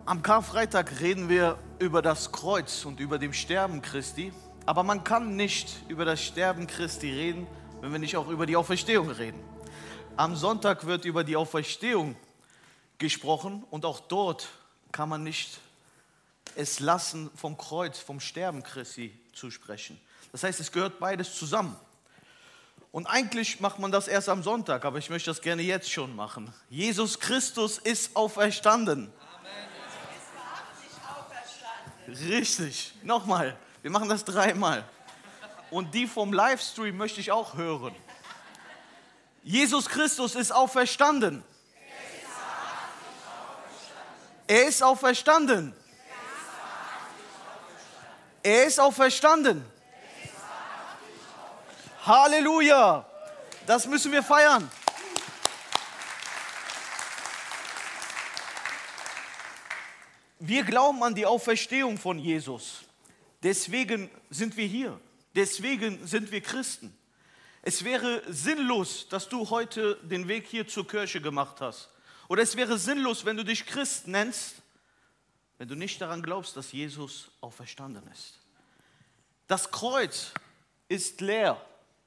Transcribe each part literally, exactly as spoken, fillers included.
Am Karfreitag reden wir über das Kreuz und über dem Sterben Christi. Aber man kann nicht über das Sterben Christi reden, wenn wir nicht auch über die Auferstehung reden. Am Sonntag wird über die Auferstehung gesprochen und auch dort kann man nicht es lassen, vom Kreuz, vom Sterben Christi zu sprechen. Das heißt, es gehört beides zusammen. Und eigentlich macht man das erst am Sonntag, aber ich möchte das gerne jetzt schon machen. Jesus Christus ist auferstanden. Richtig, nochmal, wir machen das dreimal. Und die vom Livestream möchte ich auch hören. Jesus Christus ist auferstanden. Er ist auferstanden. Er ist auferstanden. Halleluja! Das müssen wir feiern. Wir glauben an die Auferstehung von Jesus. Deswegen sind wir hier. Deswegen sind wir Christen. Es wäre sinnlos, dass du heute den Weg hier zur Kirche gemacht hast. Oder es wäre sinnlos, wenn du dich Christ nennst, wenn du nicht daran glaubst, dass Jesus auferstanden ist. Das Kreuz ist leer.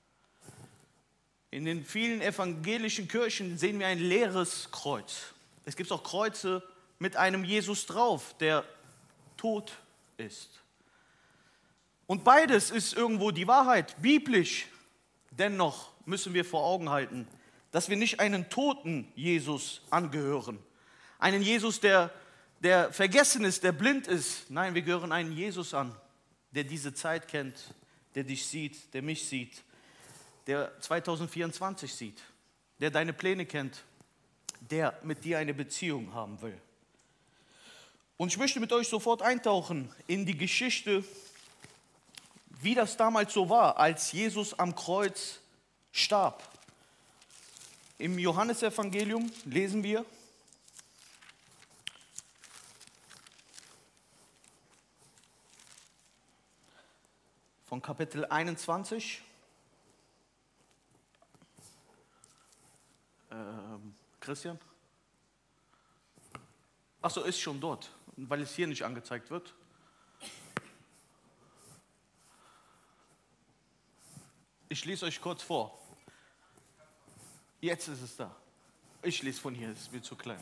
In den vielen evangelischen Kirchen sehen wir ein leeres Kreuz. Es gibt auch Kreuze mit einem Jesus drauf, der tot ist. Und beides ist irgendwo die Wahrheit, biblisch. Dennoch müssen wir vor Augen halten, dass wir nicht einen toten Jesus angehören. Einen Jesus, der, der vergessen ist, der blind ist. Nein, wir gehören einen Jesus an, der diese Zeit kennt, der dich sieht, der mich sieht, der zwanzig vierundzwanzig sieht, der deine Pläne kennt, der mit dir eine Beziehung haben will. Und ich möchte mit euch sofort eintauchen in die Geschichte, wie das damals so war, als Jesus am Kreuz starb. Im Johannesevangelium lesen wir, von Kapitel einundzwanzig, ähm, Christian? Achso, ist schon dort, weil es hier nicht angezeigt wird. Ich lese euch kurz vor. Jetzt ist es da. Ich lese von hier, es ist mir zu klein.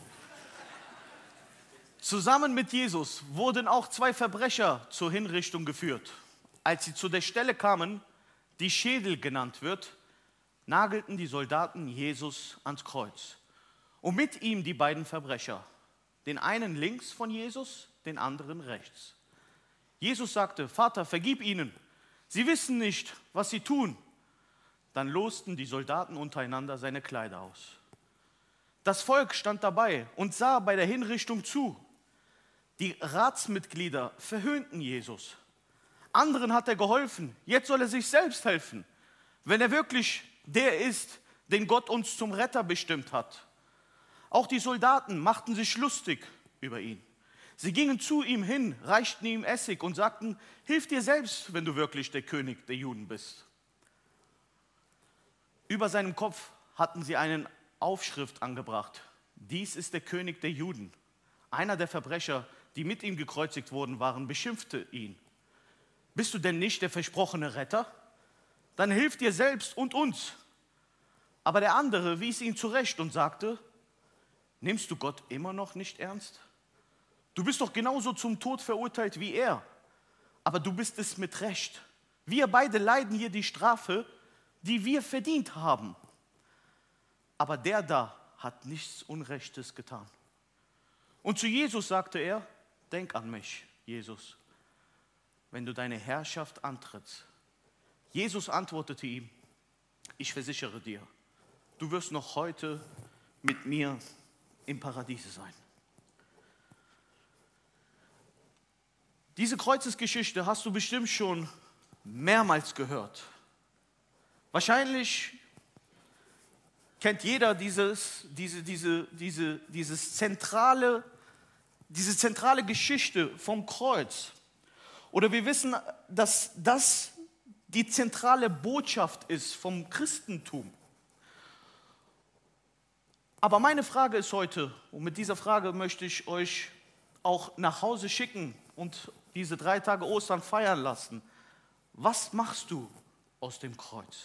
Zusammen mit Jesus wurden auch zwei Verbrecher zur Hinrichtung geführt. Als sie zu der Stelle kamen, die Schädel genannt wird, nagelten die Soldaten Jesus ans Kreuz. Und mit ihm die beiden Verbrecher. Den einen links von Jesus, den anderen rechts. Jesus sagte: Vater, vergib ihnen. Sie wissen nicht, was sie tun. Dann losten die Soldaten untereinander seine Kleider aus. Das Volk stand dabei und sah bei der Hinrichtung zu. Die Ratsmitglieder verhöhnten Jesus. Anderen hat er geholfen, jetzt soll er sich selbst helfen, wenn er wirklich der ist, den Gott uns zum Retter bestimmt hat. Auch die Soldaten machten sich lustig über ihn. Sie gingen zu ihm hin, reichten ihm Essig und sagten: Hilf dir selbst, wenn du wirklich der König der Juden bist. Über seinem Kopf hatten sie eine Aufschrift angebracht: Dies ist der König der Juden. Einer der Verbrecher, die mit ihm gekreuzigt worden waren, beschimpfte ihn: Bist du denn nicht der versprochene Retter? Dann hilf dir selbst und uns. Aber der andere wies ihn zurecht und sagte: Nimmst du Gott immer noch nicht ernst? Du bist doch genauso zum Tod verurteilt wie er. Aber du bist es mit Recht. Wir beide leiden hier die Strafe, die wir verdient haben. Aber der da hat nichts Unrechtes getan. Und zu Jesus sagte er: Denk an mich, Jesus, wenn du deine Herrschaft antrittst. Jesus antwortete ihm: Ich versichere dir, du wirst noch heute mit mir im Paradiese sein. Diese Kreuzesgeschichte hast du bestimmt schon mehrmals gehört. Wahrscheinlich kennt jeder dieses, diese, diese, diese, dieses zentrale, diese zentrale Geschichte vom Kreuz. Oder wir wissen, dass das die zentrale Botschaft ist vom Christentum. Aber meine Frage ist heute, und mit dieser Frage möchte ich euch auch nach Hause schicken und diese drei Tage Ostern feiern lassen. Was machst du aus dem Kreuz?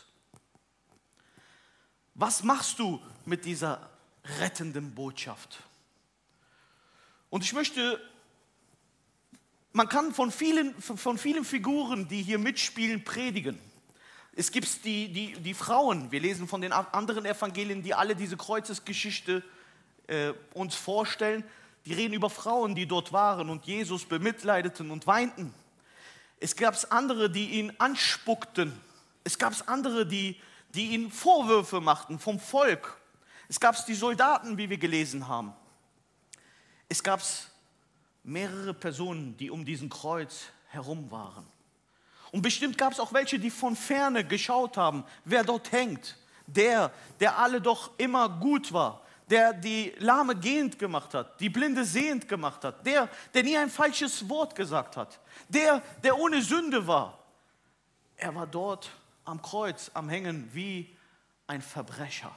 Was machst du mit dieser rettenden Botschaft? Und ich möchte, man kann von vielen, von vielen Figuren, die hier mitspielen, predigen. Es gibt die, die, die Frauen, wir lesen von den anderen Evangelien, die alle diese Kreuzesgeschichte äh, uns vorstellen. Die reden über Frauen, die dort waren und Jesus bemitleideten und weinten. Es gab andere, die ihn anspuckten. Es gab andere, die, die ihnen Vorwürfe machten vom Volk. Es gab die Soldaten, wie wir gelesen haben. Es gab mehrere Personen, die um diesen Kreuz herum waren. Und bestimmt gab es auch welche, die von Ferne geschaut haben, wer dort hängt. Der, der alle doch immer gut war. Der die Lahme gehend gemacht hat, die Blinde sehend gemacht hat. Der, der nie ein falsches Wort gesagt hat. Der, der ohne Sünde war. Er war dort am Kreuz, am Hängen wie ein Verbrecher.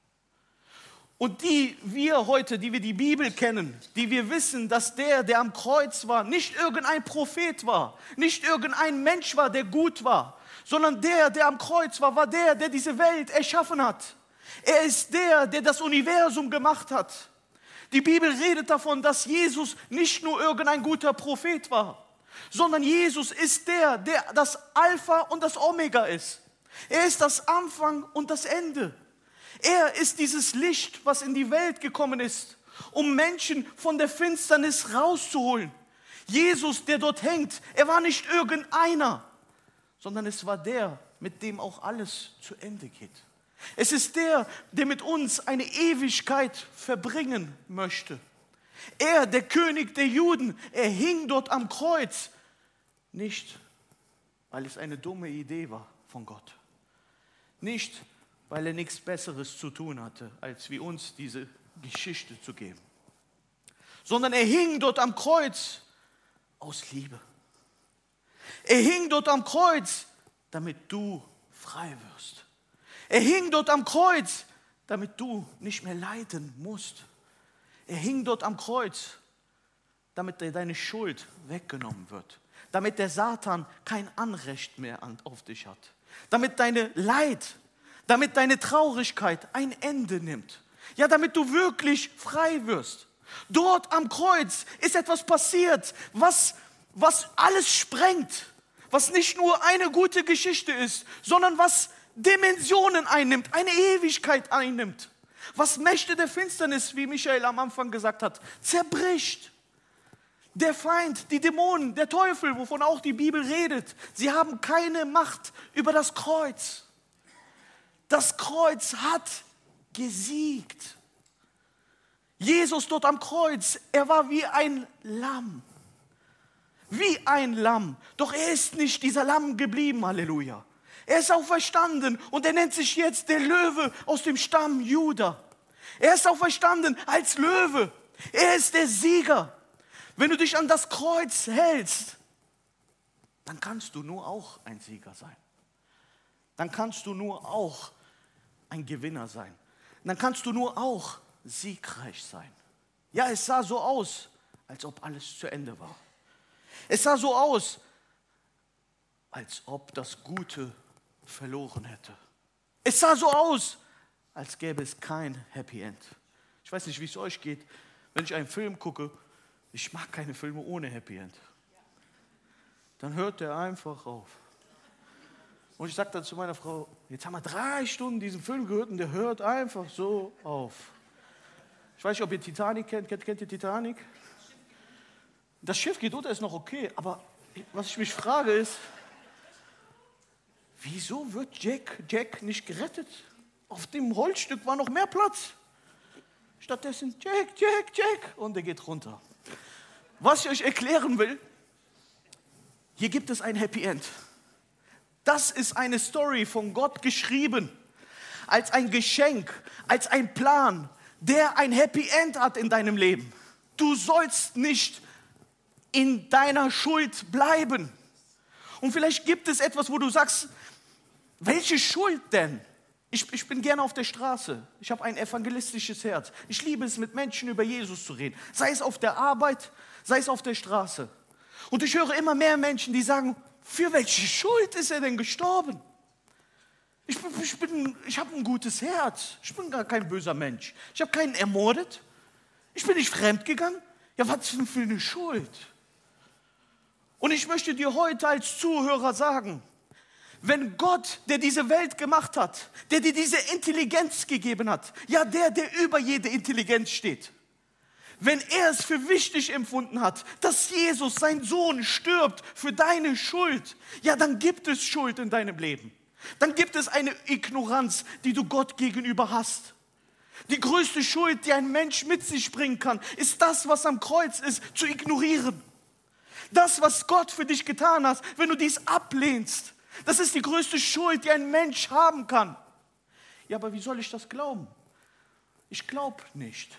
Und die wir heute, die wir die Bibel kennen, die wir wissen, dass der, der am Kreuz war, nicht irgendein Prophet war, nicht irgendein Mensch war, der gut war, sondern der, der am Kreuz war, war der, der diese Welt erschaffen hat. Er ist der, der das Universum gemacht hat. Die Bibel redet davon, dass Jesus nicht nur irgendein guter Prophet war, sondern Jesus ist der, der das Alpha und das Omega ist. Er ist das Anfang und das Ende. Er ist dieses Licht, was in die Welt gekommen ist, um Menschen von der Finsternis rauszuholen. Jesus, der dort hängt, er war nicht irgendeiner, sondern es war der, mit dem auch alles zu Ende geht. Es ist der, der mit uns eine Ewigkeit verbringen möchte. Er, der König der Juden, er hing dort am Kreuz. Nicht, weil es eine dumme Idee war von Gott. Nicht, weil er nichts Besseres zu tun hatte, als wie uns diese Geschichte zu geben. Sondern er hing dort am Kreuz aus Liebe. Er hing dort am Kreuz, damit du frei wirst. Er hing dort am Kreuz, damit du nicht mehr leiden musst. Er hing dort am Kreuz, damit dir deine Schuld weggenommen wird. Damit der Satan kein Anrecht mehr auf dich hat. Damit deine Leid, damit deine Traurigkeit ein Ende nimmt. Ja, damit du wirklich frei wirst. Dort am Kreuz ist etwas passiert, was, was alles sprengt. Was nicht nur eine gute Geschichte ist, sondern was Dimensionen einnimmt, eine Ewigkeit einnimmt. Was Mächte der Finsternis, wie Michael am Anfang gesagt hat, zerbricht. Der Feind, die Dämonen, der Teufel, wovon auch die Bibel redet, sie haben keine Macht über das Kreuz. Das Kreuz hat gesiegt. Jesus dort am Kreuz, er war wie ein Lamm. Wie ein Lamm. Doch er ist nicht dieser Lamm geblieben, Halleluja. Er ist auferstanden und er nennt sich jetzt der Löwe aus dem Stamm Juda. Er ist auferstanden als Löwe. Er ist der Sieger. Wenn du dich an das Kreuz hältst, dann kannst du nur auch ein Sieger sein. Dann kannst du nur auch ein Gewinner sein. Dann kannst du nur auch siegreich sein. Ja, es sah so aus, als ob alles zu Ende war. Es sah so aus, als ob das Gute verloren hätte. Es sah so aus, als gäbe es kein Happy End. Ich weiß nicht, wie es euch geht, wenn ich einen Film gucke. Ich mag keine Filme ohne Happy End. Dann hört der einfach auf. Und ich sage dann zu meiner Frau, jetzt haben wir drei Stunden diesen Film gehört und der hört einfach so auf. Ich weiß nicht, ob ihr Titanic kennt. Kennt, kennt ihr Titanic? Das Schiff geht unter, ist noch okay. Aber was ich mich frage ist, wieso wird Jack, Jack nicht gerettet? Auf dem Holzstück war noch mehr Platz. Stattdessen Jack, Jack, Jack und er geht runter. Was ich euch erklären will, hier gibt es ein Happy End. Das ist eine Story von Gott geschrieben, als ein Geschenk, als ein Plan, der ein Happy End hat in deinem Leben. Du sollst nicht in deiner Schuld bleiben. Und vielleicht gibt es etwas, wo du sagst, welche Schuld denn? Ich, ich bin gerne auf der Straße. Ich habe ein evangelistisches Herz. Ich liebe es, mit Menschen über Jesus zu reden. Sei es auf der Arbeit, sei es auf der Straße. Und ich höre immer mehr Menschen, die sagen, für welche Schuld ist er denn gestorben? Ich, bin, ich, bin, ich habe ein gutes Herz. Ich bin gar kein böser Mensch. Ich habe keinen ermordet. Ich bin nicht fremdgegangen. Ja, was denn für eine Schuld? Und ich möchte dir heute als Zuhörer sagen, wenn Gott, der diese Welt gemacht hat, der dir diese Intelligenz gegeben hat, ja der, der über jede Intelligenz steht, wenn er es für wichtig empfunden hat, dass Jesus, sein Sohn, stirbt für deine Schuld, ja dann gibt es Schuld in deinem Leben. Dann gibt es eine Ignoranz, die du Gott gegenüber hast. Die größte Schuld, die ein Mensch mit sich bringen kann, ist das, was am Kreuz ist, zu ignorieren. Das, was Gott für dich getan hat, wenn du dies ablehnst, das ist die größte Schuld, die ein Mensch haben kann. Ja, aber wie soll ich das glauben? Ich glaube nicht.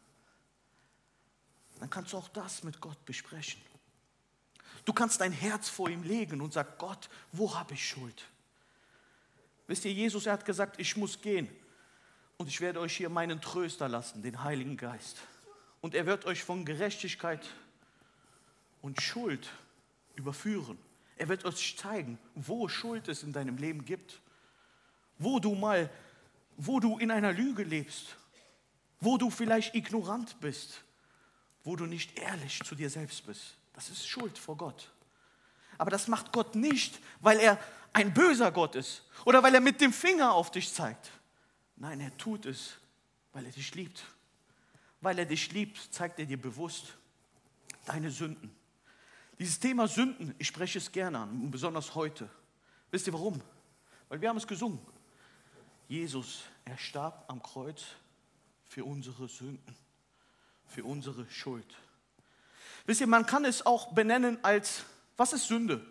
Dann kannst du auch das mit Gott besprechen. Du kannst dein Herz vor ihm legen und sagen, Gott, wo habe ich Schuld? Wisst ihr, Jesus, er hat gesagt, ich muss gehen und ich werde euch hier meinen Tröster lassen, den Heiligen Geist. Und er wird euch von Gerechtigkeit und Schuld überführen. Er wird euch zeigen, wo Schuld es in deinem Leben gibt, wo du mal, wo du in einer Lüge lebst, wo du vielleicht ignorant bist, wo du nicht ehrlich zu dir selbst bist. Das ist Schuld vor Gott. Aber das macht Gott nicht, weil er ein böser Gott ist oder weil er mit dem Finger auf dich zeigt. Nein, er tut es, weil er dich liebt. Weil er dich liebt, zeigt er dir bewusst deine Sünden. Dieses Thema Sünden, ich spreche es gerne an, und besonders heute. Wisst ihr warum? Weil wir haben es gesungen. Jesus, er starb am Kreuz für unsere Sünden, für unsere Schuld. Wisst ihr, man kann es auch benennen als, was ist Sünde?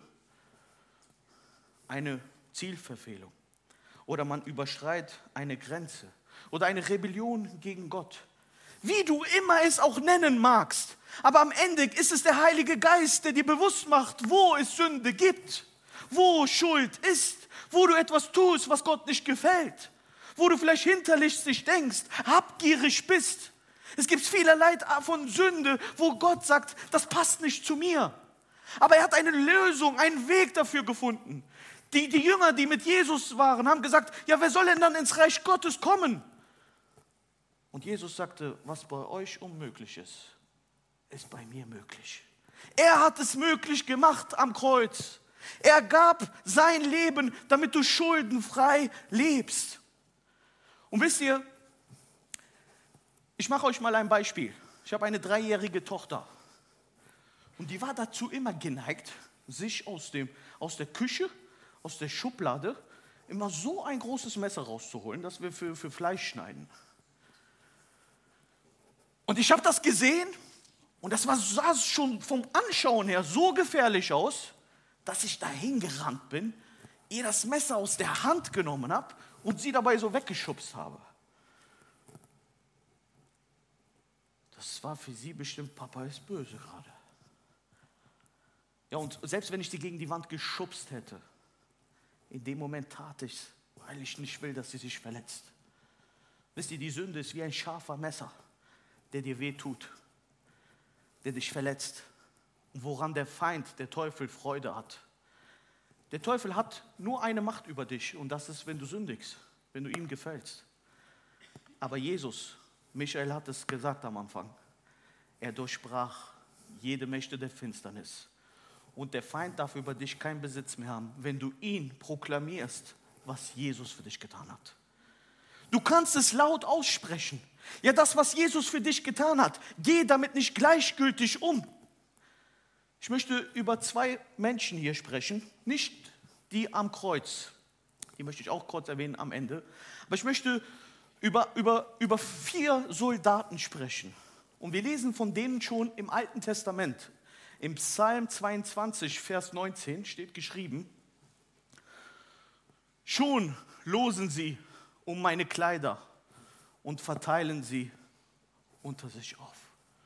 Eine Zielverfehlung. Oder man überschreitet eine Grenze. Oder eine Rebellion gegen Gott. Wie du immer es auch nennen magst. Aber am Ende ist es der Heilige Geist, der dir bewusst macht, wo es Sünde gibt. Wo Schuld ist. Wo du etwas tust, was Gott nicht gefällt. Wo du vielleicht hinterlistig denkst, habgierig bist. Es gibt vielerlei von Sünde, wo Gott sagt, das passt nicht zu mir. Aber er hat eine Lösung, einen Weg dafür gefunden. Die, die Jünger, die mit Jesus waren, haben gesagt, ja, wer soll denn dann ins Reich Gottes kommen? Und Jesus sagte, was bei euch unmöglich ist, ist bei mir möglich. Er hat es möglich gemacht am Kreuz. Er gab sein Leben, damit du schuldenfrei lebst. Und wisst ihr, ich mache euch mal ein Beispiel. Ich habe eine dreijährige Tochter. Und die war dazu immer geneigt, sich aus, dem, aus der Küche, aus der Schublade, immer so ein großes Messer rauszuholen, das wir für, für Fleisch schneiden. Und ich habe das gesehen und das war, sah schon vom Anschauen her so gefährlich aus, dass ich dahin gerannt bin, ihr das Messer aus der Hand genommen habe und sie dabei so weggeschubst habe. Das war für sie bestimmt, Papa ist böse gerade. Ja, und selbst wenn ich sie gegen die Wand geschubst hätte, in dem Moment tat ich es, weil ich nicht will, dass sie sich verletzt. Wisst ihr, die Sünde ist wie ein scharfer Messer, der dir wehtut, der dich verletzt, woran der Feind, der Teufel, Freude hat. Der Teufel hat nur eine Macht über dich und das ist, wenn du sündigst, wenn du ihm gefällst. Aber Jesus, Michael hat es gesagt am Anfang, er durchbrach jede Mächte der Finsternis. Und der Feind darf über dich keinen Besitz mehr haben, wenn du ihn proklamierst, was Jesus für dich getan hat. Du kannst es laut aussprechen. Ja, das, was Jesus für dich getan hat, geh damit nicht gleichgültig um. Ich möchte über zwei Menschen hier sprechen, nicht die am Kreuz, die möchte ich auch kurz erwähnen am Ende, aber ich möchte über, über, über vier Soldaten sprechen. Und wir lesen von denen schon im Alten Testament. Im Psalm zweiundzwanzig, Vers neunzehn steht geschrieben, schon losen sie um meine Kleider und verteilen sie unter sich auf.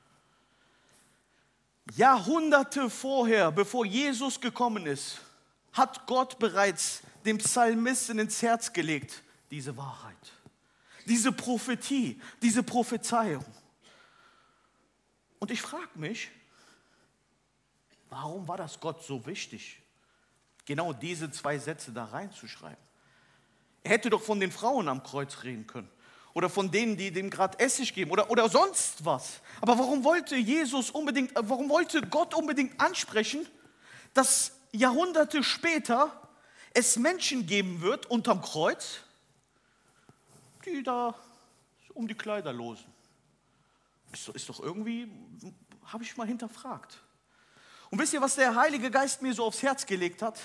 Jahrhunderte vorher, bevor Jesus gekommen ist, hat Gott bereits dem Psalmisten ins Herz gelegt, diese Wahrheit, diese Prophetie, diese Prophezeiung. Und ich frage mich, warum war das Gott so wichtig, genau diese zwei Sätze da reinzuschreiben? Er hätte doch von den Frauen am Kreuz reden können oder von denen, die dem gerade Essig geben oder, oder sonst was. Aber warum wollte Jesus unbedingt, warum wollte Gott unbedingt ansprechen, dass Jahrhunderte später es Menschen geben wird unterm Kreuz, die da um die Kleider losen? Ist, ist doch irgendwie, habe ich mal hinterfragt. Und wisst ihr, was der Heilige Geist mir so aufs Herz gelegt hat?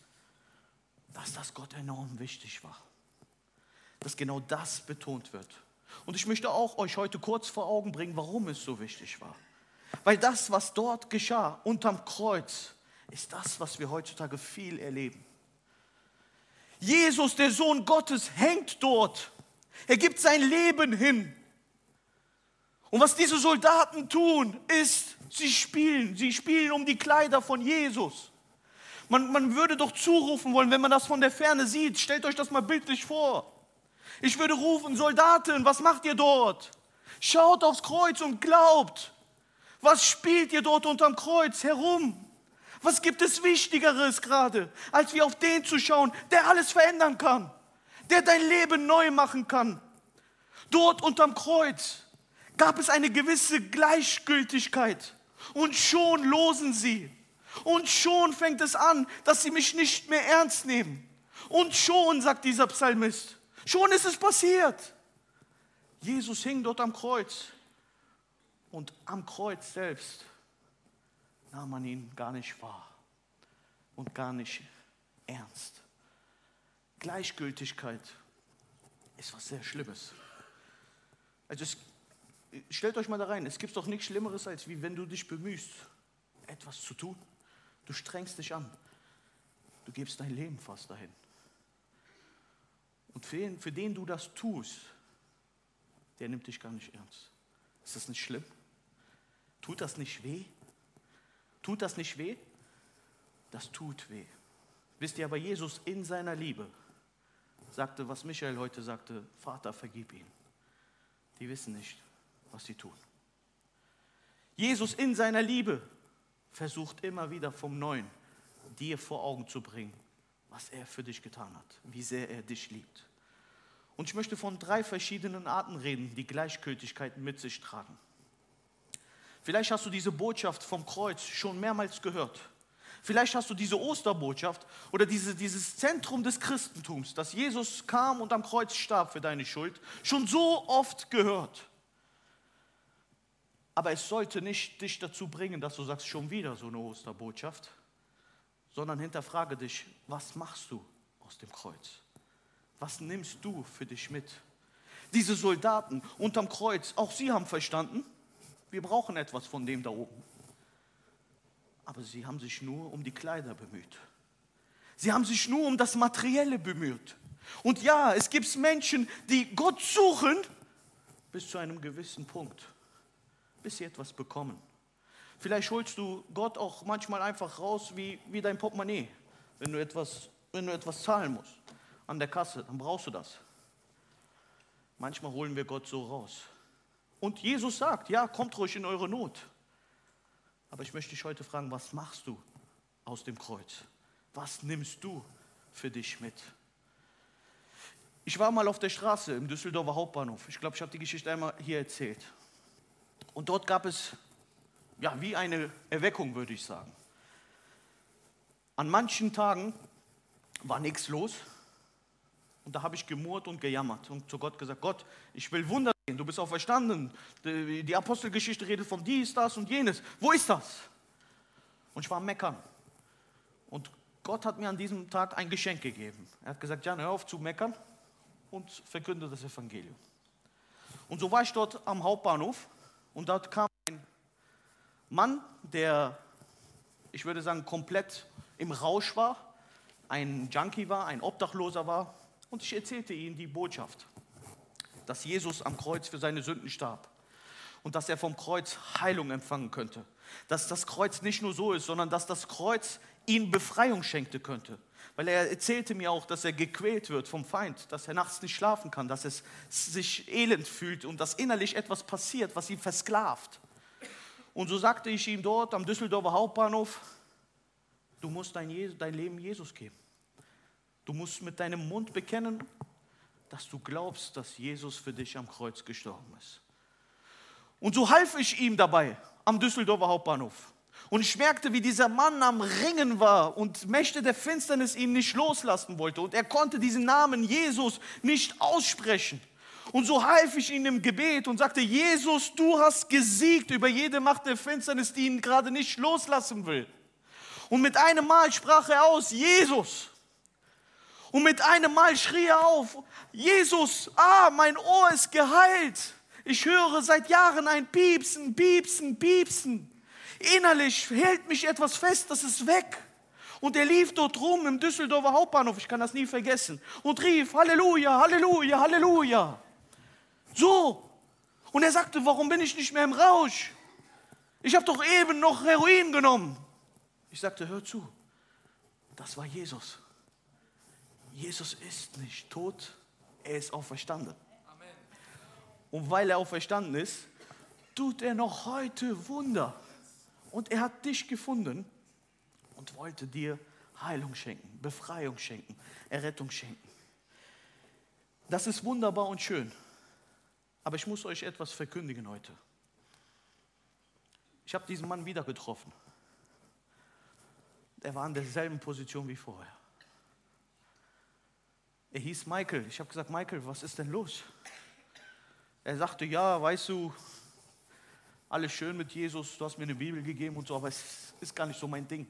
Dass das Gott enorm wichtig war. Dass genau das betont wird. Und ich möchte auch euch heute kurz vor Augen bringen, warum es so wichtig war. Weil das, was dort geschah, unterm Kreuz, ist das, was wir heutzutage viel erleben. Jesus, der Sohn Gottes, hängt dort. Er gibt sein Leben hin. Und was diese Soldaten tun, ist, sie spielen. Sie spielen um die Kleider von Jesus. Man, man würde doch zurufen wollen, wenn man das von der Ferne sieht. Stellt euch das mal bildlich vor. Ich würde rufen, Soldaten, was macht ihr dort? Schaut aufs Kreuz und glaubt. Was spielt ihr dort unterm Kreuz herum? Was gibt es Wichtigeres gerade, als wie auf den zu schauen, der alles verändern kann, der dein Leben neu machen kann? Dort unterm Kreuz gab es eine gewisse Gleichgültigkeit und schon losen sie. Und schon fängt es an, dass sie mich nicht mehr ernst nehmen. Und schon, sagt dieser Psalmist, schon ist es passiert. Jesus hing dort am Kreuz und am Kreuz selbst nahm man ihn gar nicht wahr und gar nicht ernst. Gleichgültigkeit ist was sehr Schlimmes. Also es, stellt euch mal da rein, es gibt doch nichts Schlimmeres, als wie wenn du dich bemühst, etwas zu tun. Du strengst dich an. Du gibst dein Leben fast dahin. Und für den, für den du das tust, der nimmt dich gar nicht ernst. Ist das nicht schlimm? Tut das nicht weh? Tut das nicht weh? Das tut weh. Wisst ihr, aber Jesus in seiner Liebe sagte, was Michael heute sagte, Vater, vergib ihnen. Die wissen nicht, was sie tun. Jesus in seiner Liebe versucht immer wieder vom Neuen, dir vor Augen zu bringen, was er für dich getan hat, wie sehr er dich liebt. Und ich möchte von drei verschiedenen Arten reden, die Gleichgültigkeit mit sich tragen. Vielleicht hast du diese Botschaft vom Kreuz schon mehrmals gehört. Vielleicht hast du diese Osterbotschaft oder diese, dieses Zentrum des Christentums, dass Jesus kam und am Kreuz starb für deine Schuld, schon so oft gehört. Aber es sollte nicht dich dazu bringen, dass du sagst, schon wieder so eine Osterbotschaft, sondern hinterfrage dich, was machst du aus dem Kreuz? Was nimmst du für dich mit? Diese Soldaten unterm Kreuz, auch sie haben verstanden, wir brauchen etwas von dem da oben. Aber sie haben sich nur um die Kleider bemüht. Sie haben sich nur um das Materielle bemüht. Und ja, es gibt Menschen, die Gott suchen bis zu einem gewissen Punkt, bis sie etwas bekommen. Vielleicht holst du Gott auch manchmal einfach raus wie, wie dein Portemonnaie. Wenn du, etwas, wenn du etwas zahlen musst an der Kasse, dann brauchst du das. Manchmal holen wir Gott so raus. Und Jesus sagt, ja, kommt ruhig in eure Not. Aber ich möchte dich heute fragen, was machst du aus dem Kreuz? Was nimmst du für dich mit? Ich war mal auf der Straße im Düsseldorfer Hauptbahnhof. Ich glaube, ich habe die Geschichte einmal hier erzählt. Und dort gab es, ja, wie eine Erweckung, würde ich sagen. An manchen Tagen war nichts los. Und da habe ich gemurrt und gejammert und zu Gott gesagt, Gott, ich will Wunder sehen, du bist auferstanden. Die Apostelgeschichte redet von dies, das und jenes. Wo ist das? Und ich war am Meckern. Und Gott hat mir an diesem Tag ein Geschenk gegeben. Er hat gesagt, Jan, hör auf zu meckern und verkünde das Evangelium. Und so war ich dort am Hauptbahnhof und dort kam ein Mann, der, ich würde sagen, komplett im Rausch war, ein Junkie war, ein Obdachloser war. Und ich erzählte ihnen die Botschaft, dass Jesus am Kreuz für seine Sünden starb und dass er vom Kreuz Heilung empfangen könnte. Dass das Kreuz nicht nur so ist, sondern dass das Kreuz ihm Befreiung schenken könnte. Weil er erzählte mir auch, dass er gequält wird vom Feind, dass er nachts nicht schlafen kann, dass er sich elend fühlt und dass innerlich etwas passiert, was ihn versklavt. Und so sagte ich ihm dort am Düsseldorfer Hauptbahnhof, du musst dein, Je- dein Leben Jesus geben. Du musst mit deinem Mund bekennen, dass du glaubst, dass Jesus für dich am Kreuz gestorben ist. Und so half ich ihm dabei am Düsseldorfer Hauptbahnhof. Und ich merkte, wie dieser Mann am Ringen war und Mächte der Finsternis ihn nicht loslassen wollte. Und er konnte diesen Namen Jesus nicht aussprechen. Und so half ich ihm im Gebet und sagte, Jesus, du hast gesiegt über jede Macht der Finsternis, die ihn gerade nicht loslassen will. Und mit einem Mal sprach er aus, Jesus. Und mit einem Mal schrie er auf, Jesus, ah, mein Ohr ist geheilt. Ich höre seit Jahren ein Piepsen, Piepsen, Piepsen. Innerlich hält mich etwas fest, das ist weg. Und er lief dort rum im Düsseldorfer Hauptbahnhof, ich kann das nie vergessen, und rief, Halleluja, Halleluja, Halleluja. So. Und er sagte, warum bin ich nicht mehr im Rausch? Ich habe doch eben noch Heroin genommen. Ich sagte, hör zu, das war Jesus. Jesus ist nicht tot, er ist auferstanden. Amen. Und weil er auferstanden ist, tut er noch heute Wunder. Und er hat dich gefunden und wollte dir Heilung schenken, Befreiung schenken, Errettung schenken. Das ist wunderbar und schön. Aber ich muss euch etwas verkündigen heute. Ich habe diesen Mann wieder getroffen. Er war in derselben Position wie vorher. Er hieß Michael. Ich habe gesagt, Michael, was ist denn los? Er sagte, ja, weißt du, alles schön mit Jesus, du hast mir eine Bibel gegeben und so, aber es ist gar nicht so mein Ding.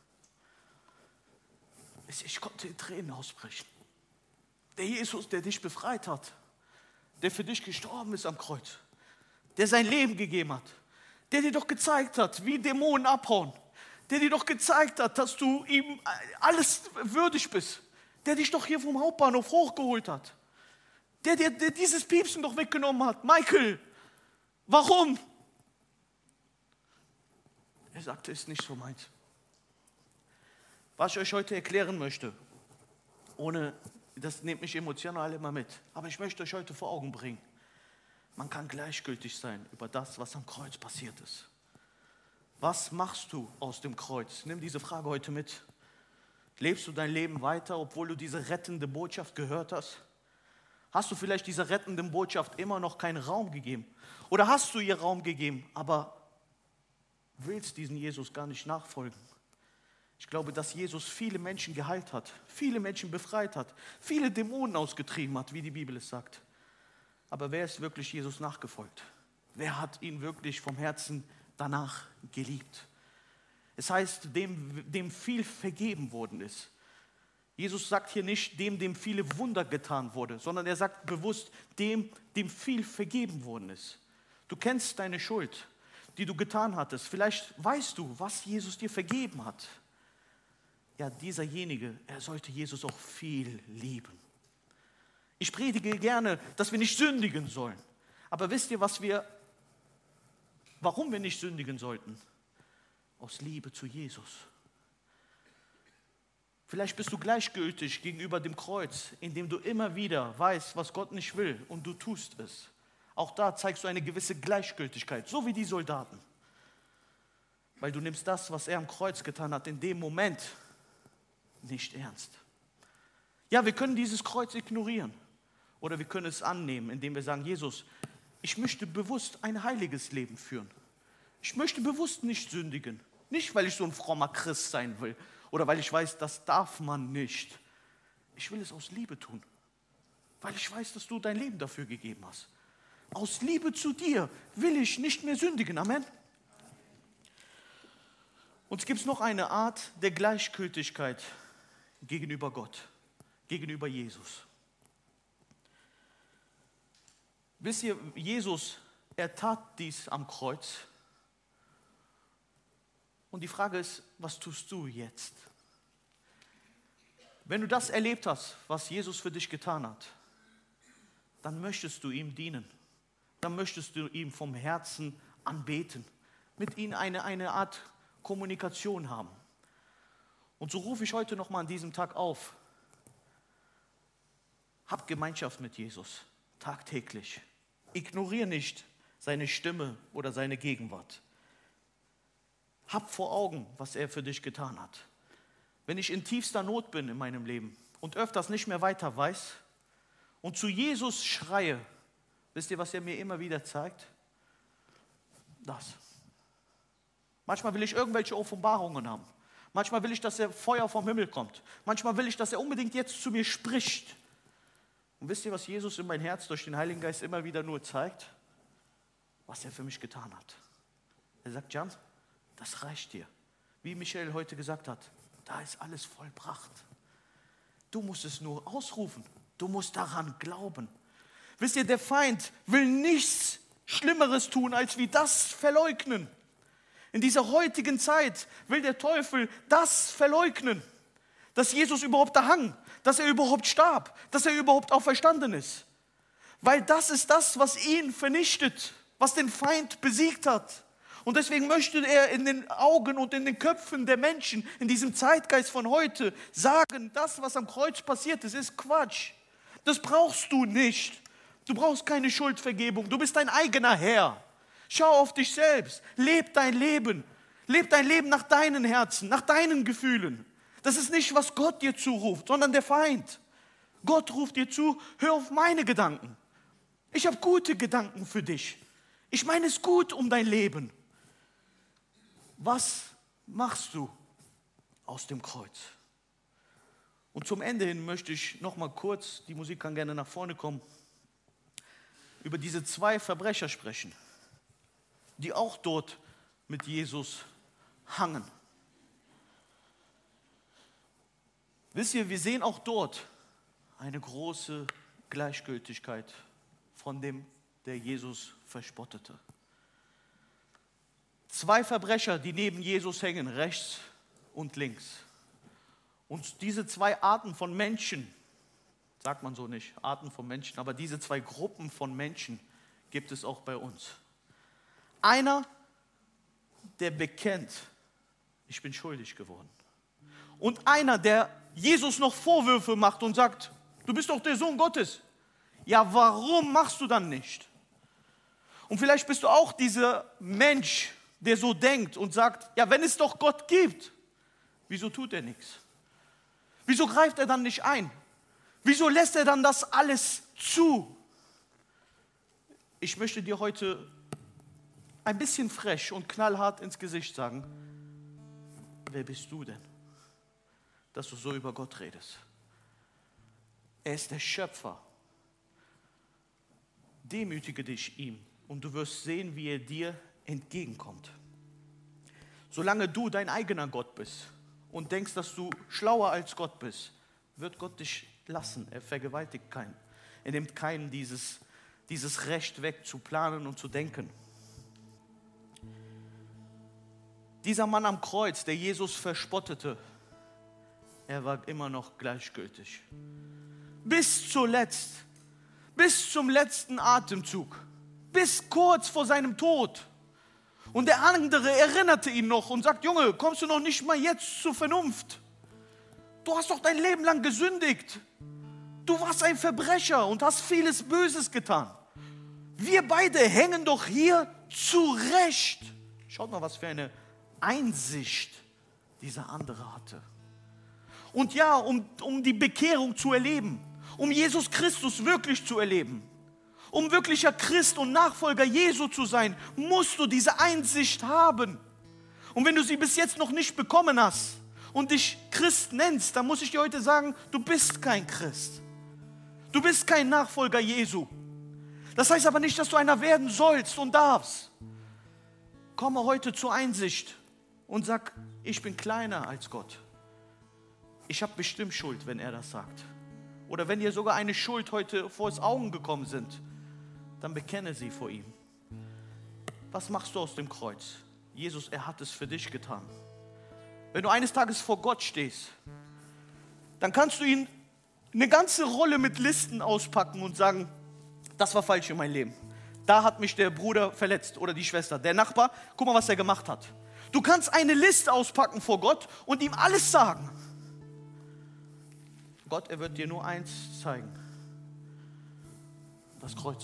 Ich konnte in Tränen ausbrechen. Der Jesus, der dich befreit hat, der für dich gestorben ist am Kreuz, der sein Leben gegeben hat, der dir doch gezeigt hat, wie Dämonen abhauen, der dir doch gezeigt hat, dass du ihm alles würdig bist, der dich doch hier vom Hauptbahnhof hochgeholt hat, der dir der dieses Piepsen doch weggenommen hat. Michael, warum? Er sagte, ist nicht so meins. Was ich euch heute erklären möchte, ohne, das nimmt mich emotional immer mit, aber ich möchte euch heute vor Augen bringen, man kann gleichgültig sein über das, was am Kreuz passiert ist. Was machst du aus dem Kreuz? Nimm diese Frage heute mit. Lebst du dein Leben weiter, obwohl du diese rettende Botschaft gehört hast? Hast du vielleicht dieser rettenden Botschaft immer noch keinen Raum gegeben? Oder hast du ihr Raum gegeben, aber willst diesen Jesus gar nicht nachfolgen? Ich glaube, dass Jesus viele Menschen geheilt hat, viele Menschen befreit hat, viele Dämonen ausgetrieben hat, wie die Bibel es sagt. Aber wer ist wirklich Jesus nachgefolgt? Wer hat ihn wirklich vom Herzen danach geliebt? Es heißt, dem, dem viel vergeben worden ist. Jesus sagt hier nicht, dem, dem viele Wunder getan wurde, sondern er sagt bewusst, dem, dem viel vergeben worden ist. Du kennst deine Schuld, die du getan hattest. Vielleicht weißt du, was Jesus dir vergeben hat. Ja, dieserjenige, er sollte Jesus auch viel lieben. Ich predige gerne, dass wir nicht sündigen sollen. Aber wisst ihr, was wir, warum wir nicht sündigen sollten? Aus Liebe zu Jesus. Vielleicht bist du gleichgültig gegenüber dem Kreuz, indem du immer wieder weißt, was Gott nicht will und du tust es. Auch da zeigst du eine gewisse Gleichgültigkeit, so wie die Soldaten. Weil du nimmst das, was er am Kreuz getan hat, in dem Moment nicht ernst. Ja, wir können dieses Kreuz ignorieren oder wir können es annehmen, indem wir sagen, Jesus, ich möchte bewusst ein heiliges Leben führen. Ich möchte bewusst nicht sündigen. Nicht, weil ich so ein frommer Christ sein will oder weil ich weiß, das darf man nicht. Ich will es aus Liebe tun, weil ich weiß, dass du dein Leben dafür gegeben hast. Aus Liebe zu dir will ich nicht mehr sündigen. Amen. Und es gibt noch eine Art der Gleichgültigkeit gegenüber Gott, gegenüber Jesus. Wisst ihr, Jesus, er tat dies am Kreuz. Und die Frage ist, was tust du jetzt? Wenn du das erlebt hast, was Jesus für dich getan hat, dann möchtest du ihm dienen. Dann möchtest du ihm vom Herzen anbeten, mit ihm eine, eine Art Kommunikation haben. Und so rufe ich heute nochmal an diesem Tag auf. Hab Gemeinschaft mit Jesus, tagtäglich. Ignoriere nicht seine Stimme oder seine Gegenwart. Hab vor Augen, was er für dich getan hat. Wenn ich in tiefster Not bin in meinem Leben und öfters nicht mehr weiter weiß und zu Jesus schreie, wisst ihr, was er mir immer wieder zeigt? Das. Manchmal will ich irgendwelche Offenbarungen haben. Manchmal will ich, dass er Feuer vom Himmel kommt. Manchmal will ich, dass er unbedingt jetzt zu mir spricht. Und wisst ihr, was Jesus in mein Herz durch den Heiligen Geist immer wieder nur zeigt? Was er für mich getan hat. Er sagt, Jan, das reicht dir. Wie Michael heute gesagt hat, da ist alles vollbracht. Du musst es nur ausrufen. Du musst daran glauben. Wisst ihr, der Feind will nichts Schlimmeres tun, als wie das verleugnen. In dieser heutigen Zeit will der Teufel das verleugnen, dass Jesus überhaupt da hang, dass er überhaupt starb, dass er überhaupt auferstanden ist. Weil das ist das, was ihn vernichtet, was den Feind besiegt hat. Und deswegen möchte er in den Augen und in den Köpfen der Menschen, in diesem Zeitgeist von heute, sagen, das, was am Kreuz passiert ist, ist Quatsch. Das brauchst du nicht. Du brauchst keine Schuldvergebung. Du bist dein eigener Herr. Schau auf dich selbst. Leb dein Leben. Leb dein Leben nach deinen Herzen, nach deinen Gefühlen. Das ist nicht, was Gott dir zuruft, sondern der Feind. Gott ruft dir zu, hör auf meine Gedanken. Ich habe gute Gedanken für dich. Ich meine es gut um dein Leben. Was machst du aus dem Kreuz? Und zum Ende hin möchte ich noch mal kurz, die Musik kann gerne nach vorne kommen, über diese zwei Verbrecher sprechen, die auch dort mit Jesus hangen. Wisst ihr, wir sehen auch dort eine große Gleichgültigkeit von dem, der Jesus verspottete. Zwei Verbrecher, die neben Jesus hängen, rechts und links. Und diese zwei Arten von Menschen, sagt man so nicht, Arten von Menschen, aber diese zwei Gruppen von Menschen gibt es auch bei uns. Einer, der bekennt, ich bin schuldig geworden. Und einer, der Jesus noch Vorwürfe macht und sagt, du bist doch der Sohn Gottes. Ja, warum machst du dann nicht? Und vielleicht bist du auch dieser Mensch, der so denkt und sagt, ja, wenn es doch Gott gibt, wieso tut er nichts? Wieso greift er dann nicht ein? Wieso lässt er dann das alles zu? Ich möchte dir heute ein bisschen frech und knallhart ins Gesicht sagen, wer bist du denn, dass du so über Gott redest? Er ist der Schöpfer. Demütige dich ihm und du wirst sehen, wie er dir entgegenkommt. Solange du dein eigener Gott bist und denkst, dass du schlauer als Gott bist, wird Gott dich lassen. Er vergewaltigt keinen. Er nimmt keinen dieses, dieses Recht weg, zu planen und zu denken. Dieser Mann am Kreuz, der Jesus verspottete, er war immer noch gleichgültig. Bis zuletzt, bis zum letzten Atemzug, bis kurz vor seinem Tod. Und der andere erinnerte ihn noch und sagt, Junge, kommst du noch nicht mal jetzt zur Vernunft? Du hast doch dein Leben lang gesündigt. Du warst ein Verbrecher und hast vieles Böses getan. Wir beide hängen doch hier zurecht. Schaut mal, was für eine Einsicht dieser andere hatte. Und ja, um, um die Bekehrung zu erleben, um Jesus Christus wirklich zu erleben, um wirklicher Christ und Nachfolger Jesu zu sein, musst du diese Einsicht haben. Und wenn du sie bis jetzt noch nicht bekommen hast und dich Christ nennst, dann muss ich dir heute sagen, du bist kein Christ. Du bist kein Nachfolger Jesu. Das heißt aber nicht, dass du einer werden sollst und darfst. Komme heute zur Einsicht und sag, ich bin kleiner als Gott. Ich habe bestimmt Schuld, wenn er das sagt. Oder wenn dir sogar eine Schuld heute vor das Augen gekommen sind, dann bekenne sie vor ihm. Was machst du aus dem Kreuz? Jesus, er hat es für dich getan. Wenn du eines Tages vor Gott stehst, dann kannst du ihn eine ganze Rolle mit Listen auspacken und sagen, das war falsch in meinem Leben. Da hat mich der Bruder verletzt oder die Schwester. Der Nachbar, guck mal, was er gemacht hat. Du kannst eine Liste auspacken vor Gott und ihm alles sagen. Gott, er wird dir nur eins zeigen. Das Kreuz.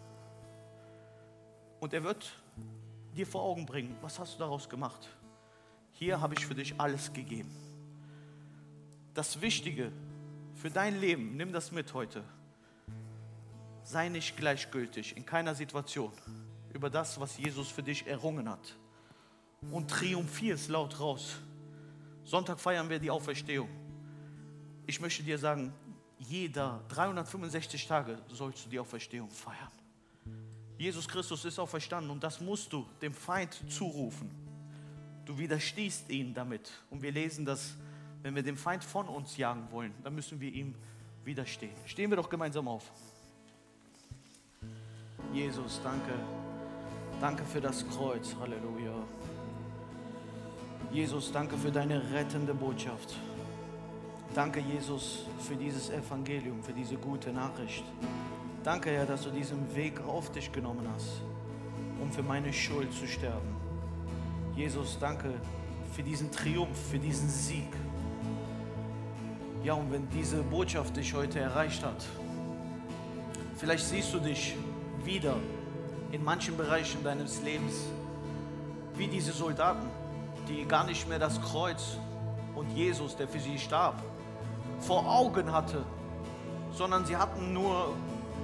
Und er wird dir vor Augen bringen, was hast du daraus gemacht? Hier habe ich für dich alles gegeben. Das Wichtige für dein Leben, nimm das mit heute. Sei nicht gleichgültig in keiner Situation über das, was Jesus für dich errungen hat. Und triumphier es laut raus. Sonntag feiern wir die Auferstehung. Ich möchte dir sagen, jeder dreihundertfünfundsechzig Tage sollst du die Auferstehung feiern. Jesus Christus ist auferstanden und das musst du dem Feind zurufen. Du widerstehst ihn damit. Und wir lesen das, wenn wir den Feind von uns jagen wollen, dann müssen wir ihm widerstehen. Stehen wir doch gemeinsam auf. Jesus, danke. Danke für das Kreuz. Halleluja. Jesus, danke für deine rettende Botschaft. Danke, Jesus, für dieses Evangelium, für diese gute Nachricht. Danke, Herr, dass du diesen Weg auf dich genommen hast, um für meine Schuld zu sterben. Jesus, danke für diesen Triumph, für diesen Sieg. Ja, und wenn diese Botschaft dich heute erreicht hat, vielleicht siehst du dich wieder in manchen Bereichen deines Lebens wie diese Soldaten, die gar nicht mehr das Kreuz und Jesus, der für sie starb, vor Augen hatte, sondern sie hatten nur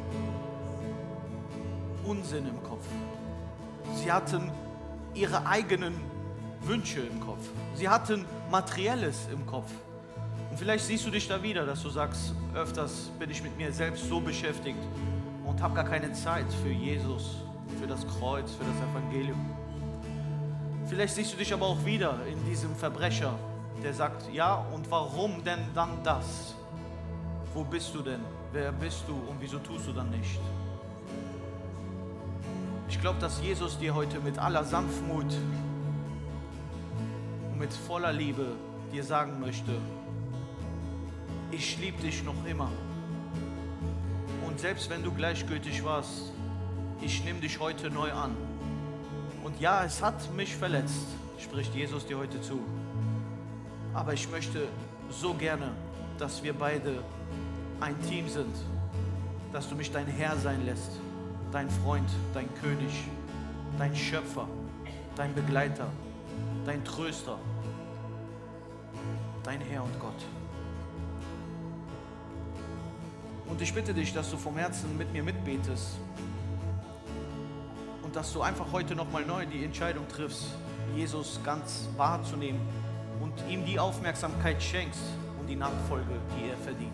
Unsinn im Kopf. Sie hatten ihre eigenen Wünsche im Kopf. Sie hatten Materielles im Kopf. Und vielleicht siehst du dich da wieder, dass du sagst, öfters bin ich mit mir selbst so beschäftigt und habe gar keine Zeit für Jesus, für das Kreuz, für das Evangelium. Vielleicht siehst du dich aber auch wieder in diesem Verbrecher, der sagt, ja, und warum denn dann das? Wo bist du denn? Wer bist du und wieso tust du dann nicht? Ich glaube, dass Jesus dir heute mit aller Sanftmut und mit voller Liebe dir sagen möchte, ich liebe dich noch immer. Und selbst wenn du gleichgültig warst, ich nehme dich heute neu an. Und ja, es hat mich verletzt, spricht Jesus dir heute zu. Aber ich möchte so gerne, dass wir beide ein Team sind, dass du mich dein Herr sein lässt, dein Freund, dein König, dein Schöpfer, dein Begleiter, dein Tröster, dein Herr und Gott. Und ich bitte dich, dass du vom Herzen mit mir mitbetest und dass du einfach heute nochmal neu die Entscheidung triffst, Jesus ganz wahrzunehmen und ihm die Aufmerksamkeit schenkst und die Nachfolge, die er verdient.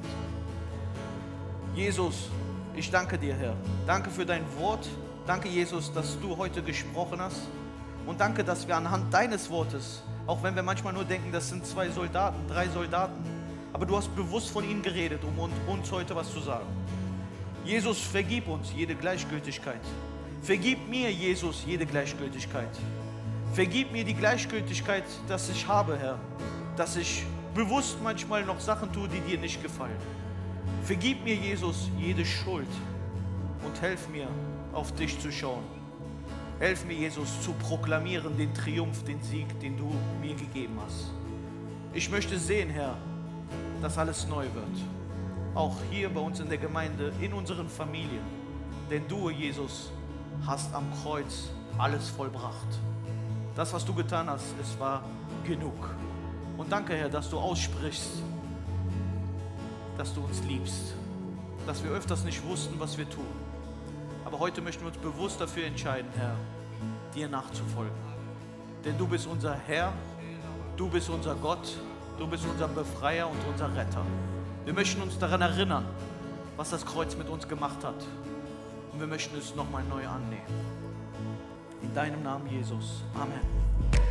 Jesus, ich danke dir, Herr. Danke für dein Wort. Danke, Jesus, dass du heute gesprochen hast. Und danke, dass wir anhand deines Wortes, auch wenn wir manchmal nur denken, das sind zwei Soldaten, drei Soldaten, aber du hast bewusst von ihnen geredet, um uns heute was zu sagen. Jesus, vergib uns jede Gleichgültigkeit. Vergib mir, Jesus, jede Gleichgültigkeit. Vergib mir die Gleichgültigkeit, dass ich habe, Herr, dass ich bewusst manchmal noch Sachen tue, die dir nicht gefallen. Vergib mir, Jesus, jede Schuld und helf mir, auf dich zu schauen. Helf mir, Jesus, zu proklamieren den Triumph, den Sieg, den du mir gegeben hast. Ich möchte sehen, Herr, dass alles neu wird. Auch hier bei uns in der Gemeinde, in unseren Familien. Denn du, Jesus, hast am Kreuz alles vollbracht. Das, was du getan hast, es war genug. Und danke, Herr, dass du aussprichst, dass du uns liebst. Dass wir öfters nicht wussten, was wir tun. Aber heute möchten wir uns bewusst dafür entscheiden, Herr, dir nachzufolgen. Denn du bist unser Herr, du bist unser Gott, du bist unser Befreier und unser Retter. Wir möchten uns daran erinnern, was das Kreuz mit uns gemacht hat. Und wir möchten es nochmal neu annehmen. In deinem Namen, Jesus. Amen.